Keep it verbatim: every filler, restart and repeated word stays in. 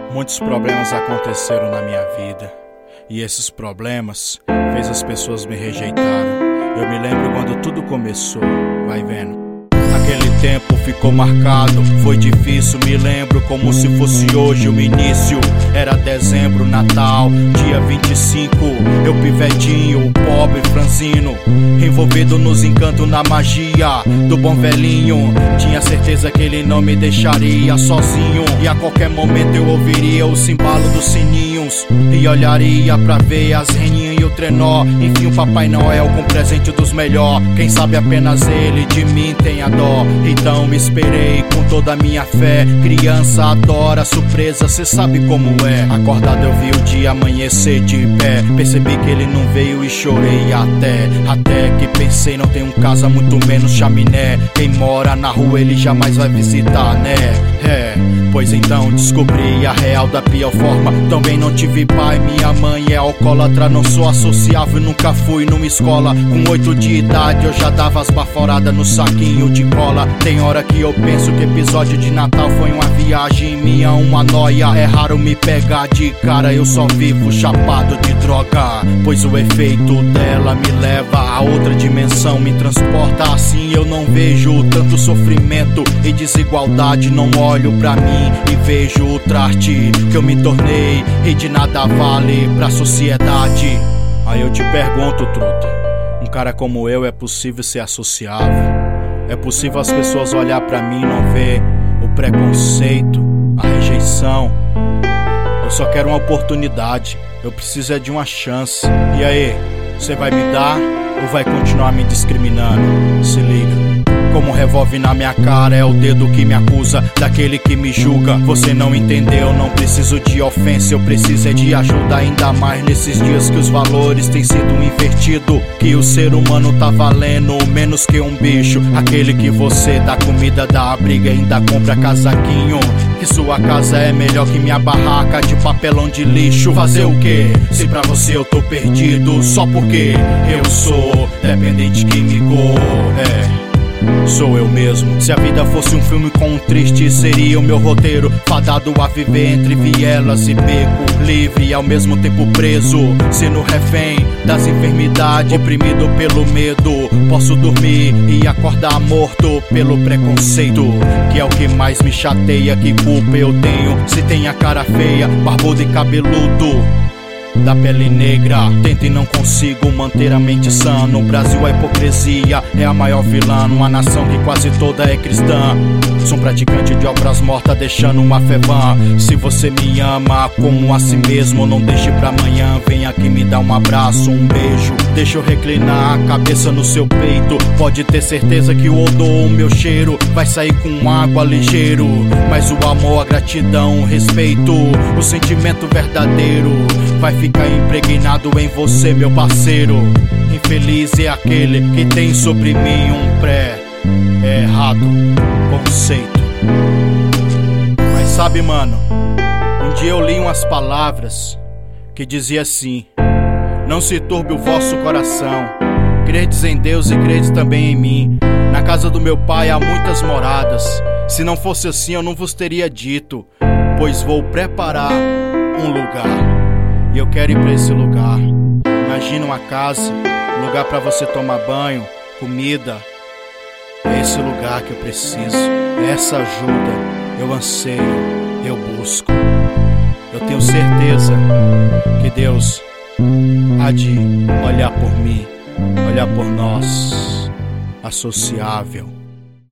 Muitos problemas aconteceram na minha vida, e esses problemas fez as pessoas me rejeitarem. Eu me lembro quando tudo começou, vai vendo. Aquele tempo ficou marcado, foi difícil, me lembro como se fosse hoje o início. Era dezembro, Natal, dia vinte e cinco. Eu pivetinho, pobre franzino, envolvido nos encantos, na magia do bom velhinho. Tinha certeza que ele não me deixaria sozinho, e a qualquer momento eu ouviria o cimbalo dos sininhos e olharia pra ver as reninhas e o trenó. Enfim, o Papai Noel com presente dos melhor. Quem sabe apenas ele de mim tenha dó. Então me esperei com toda a minha fé. Criança adora surpresa, cê sabe como é. Acordado eu vi o dia amanhecer de pé. Percebi que ele não veio e chorei até Até que pensei, não tem um casa, muito menos chaminé. Quem mora na rua ele jamais vai visitar, né? É, pois então descobri a real da pior forma. Também não tive pai, minha mãe é alcoólatra. Não sou associável, nunca fui numa escola. Com oito de idade eu já dava as baforadas no saquinho de cola. Tem hora que eu penso que episódio de Natal foi uma viagem minha, uma noia. É raro me pegar de cara, eu só vivo chapado de droga, pois o efeito dela me leva a outra dimensão, me transporta. Assim eu não vejo tanto sofrimento e desigualdade. Não olho pra mim e vejo o traste que eu me tornei, e de nada vale pra sociedade. Aí eu te pergunto, truta, um cara como eu é possível ser associável? É possível as pessoas olhar pra mim e não ver o preconceito, a rejeição? Eu só quero uma oportunidade, eu preciso é de uma chance. E aí, você vai me dar ou vai continuar me discriminando? Se liga. Como um revólver na minha cara, é o dedo que me acusa, daquele que me julga. Você não entendeu, não preciso de ofensa, eu preciso é de ajuda. Ainda mais nesses dias que os valores têm sido invertidos, que o ser humano tá valendo menos que um bicho. Aquele que você dá comida, dá abrigo e ainda compra casaquinho. Que sua casa é melhor que minha barraca de papelão de lixo. Fazer o quê? Se pra você eu tô perdido, só porque eu sou dependente químico. É, sou eu mesmo. Se a vida fosse um filme com um triste, seria o meu roteiro, fadado a viver entre vielas e beco, livre e ao mesmo tempo preso, sendo refém das enfermidades, oprimido pelo medo. Posso dormir e acordar morto pelo preconceito, que é o que mais me chateia. Que culpa eu tenho se tem a cara feia, barbudo e cabeludo, da pele negra? Tento e não consigo manter a mente sã. No Brasil a hipocrisia é a maior vilã, numa nação que quase toda é cristã. Sou um praticante de obras mortas, deixando uma fé vã. Se você me ama como a si mesmo, não deixe pra amanhã. Vem aqui me dar um abraço, um beijo, deixa eu reclinar a cabeça no seu peito. Pode ter certeza que o odor, o meu cheiro, vai sair com água ligeiro. Mas o amor, a gratidão, o respeito, o sentimento verdadeiro vai ficar impregnado em você, meu parceiro. Infeliz é aquele que tem sobre mim um pré-errado conceito. Mas sabe, mano, um dia eu li umas palavras que dizia assim: não se turbe o vosso coração, credes em Deus e credes também em mim. Na casa do meu pai há muitas moradas, se não fosse assim eu não vos teria dito, pois vou preparar um lugar. E eu quero ir pra esse lugar. Imagina uma casa, um lugar pra você tomar banho, comida. É esse lugar que eu preciso, é essa ajuda eu anseio, eu busco. Eu tenho certeza que Deus há de olhar por mim, olhar por nós, associável.